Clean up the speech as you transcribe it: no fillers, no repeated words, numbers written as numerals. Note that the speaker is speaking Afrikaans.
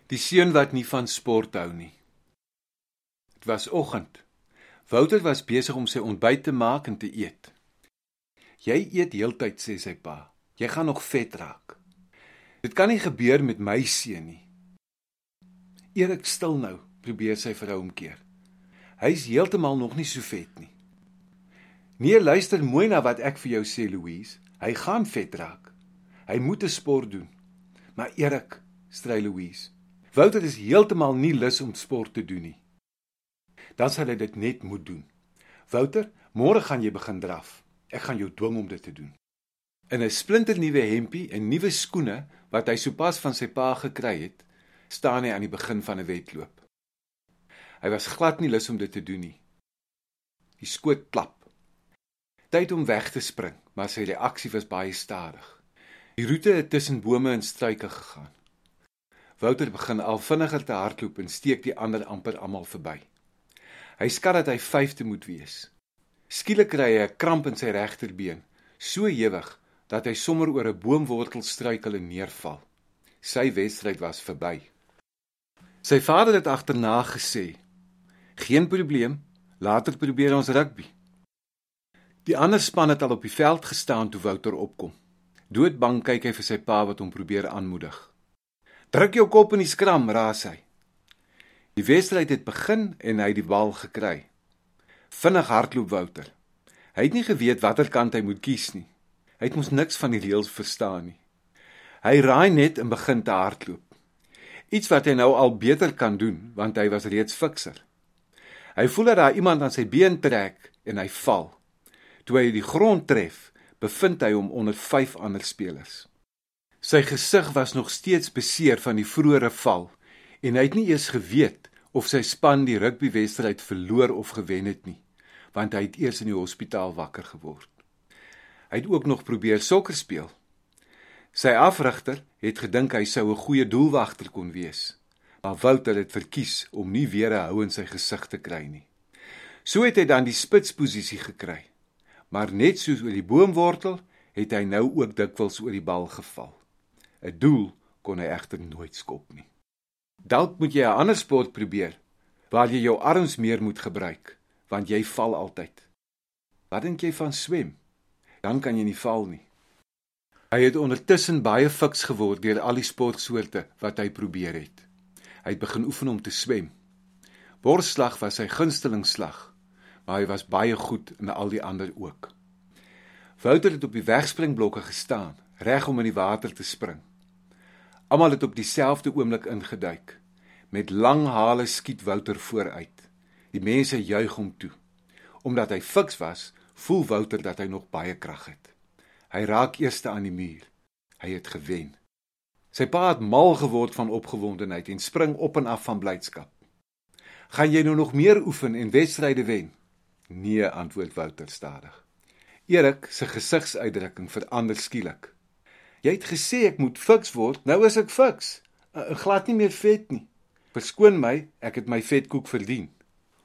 Die seun wat nie van sport hou nie. Het was oggend. Wouter was besig om sy ontbyt te maak en te eet. Jy eet heeltyd, sê sy pa. Jy gaan nog vet raak. Dit kan nie gebeur met my seun nie. Erik, stil nou, probeer sy vrou omkeer. Hy is heeltemal nog nie so vet nie. Nee, luister mooi na wat ek vir jou sê, Louise. Hy gaan vet raak. Hy moet 'n sport doen. Maar Erik, stry Louise, Wouter is heeltemal nie lus om sport te doen nie. Dan sal hy dit net moet doen. Wouter, môre gaan jy begin draf. Ek gaan jou dwing om dit te doen. In 'n splinternuwe hempie en nuwe skoene wat hy sopas van sy pa gekry het, staan hy aan die begin van 'n wedloop. Hy was glad nie lus om dit te doen nie. Die skoot klap. Tyd om weg te spring, maar sy reaksie was baie stadig. Die roete het tussen bome en struike gegaan. Wouter begin al vinniger te hardloop en steek die ander amper almal verby. Hy skat dat hy 5de moet wees. Skielik kry hy 'n kramp in sy regterbeen, so ewig dat hy sommer oor 'n boomwortel struikel en neerval. Sy wedstryd was verby. Sy vader het agterna gesê, geen probleem, later probeer ons rugby. Die ander span het al op die veld gestaan toe Wouter opkom. Doodbang kyk hy vir sy pa wat hom probeer aanmoedig. Druk jou kop in die skram, raas hy. Die wedstryd het begin en hy het die bal gekry. Vinnig hardloop Wouter. Hy het nie geweet watter kant hy moet kies nie. Hy het mos niks van die reëls verstaan nie. Hy raai net en begin te hardloop. Iets wat hy nou al beter kan doen, want hy was reeds fikser. Hy voel dat daar iemand aan sy been trek en hy val. Toe hy die grond tref, bevind hy hom onder 5 ander spelers. Sy gesig was nog steeds beseer van die vroeëre val en hy het nie eers geweet of sy span die rugbywedstryd verloor of gewen het nie, want hy het eers in die hospitaal wakker geword. Hy het ook nog probeer sokker speel. Sy afrigter het gedink hy sou 'n goeie doelwagter kon wees, maar Wouter het verkies om nie weer 'n hou in sy gesig te kry nie. So het hy dan die spitsposisie gekry, maar net soos oor die boomwortel het hy nou ook dikwels oor die bal geval. 'n Doel kon hy egter nooit skop nie. Dalk moet jy 'n ander sport probeer, waar jy jou arms meer moet gebruik, want jy val altyd. Wat dink jy van swem? Dan kan jy nie val nie. Hy het ondertussen baie fiks geword deur al die sportsoorte wat hy probeer het. Hy het begin oefen om te swem. Borsslag was sy gunstelingslag, maar hy was baie goed in al die ander ook. Wouter het op die wegspringblokke gestaan, reg om in die water te spring. Almal het op dieselfde oomblik ingeduik. Met lang hale skiet Wouter vooruit. Die mense juig hom toe. Omdat hy fiks was, voel Wouter dat hy nog baie krag het. Hy raak eerste aan die muur. Hy het gewen. Sy pa het mal geword van opgewondenheid en spring op en af van blydskap. Gaan jy nou nog meer oefen en wedstryde wen? Nee, antwoord Wouter stadig. Erik se gesigsuitdrukking verander skielik. Jy het gesê ek moet fiks word, nou is ek fiks. Glad nie meer vet nie. Verskoon my, ek het my vetkoek verdien.